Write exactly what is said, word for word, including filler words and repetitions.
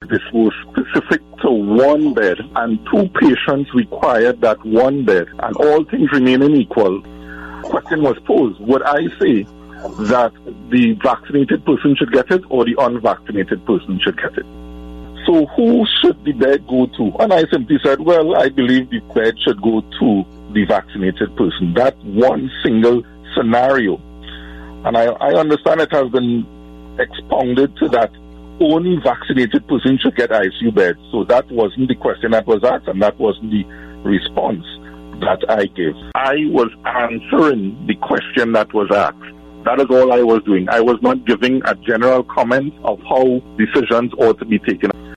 this was specific to one bed and two patients required that one bed, and all things remaining equal, question was posed, would I say that the vaccinated person should get it or the unvaccinated person should get it? So who should the bed go to? And I simply said, well, I believe the bed should go to the vaccinated person. That one single scenario. And I, I understand it has been expounded to that only vaccinated person should get I C U beds. So that wasn't the question that was asked, and that wasn't the response that I gave. I was answering the question that was asked. That is all I was doing. I was not giving a general comment of how decisions ought to be taken.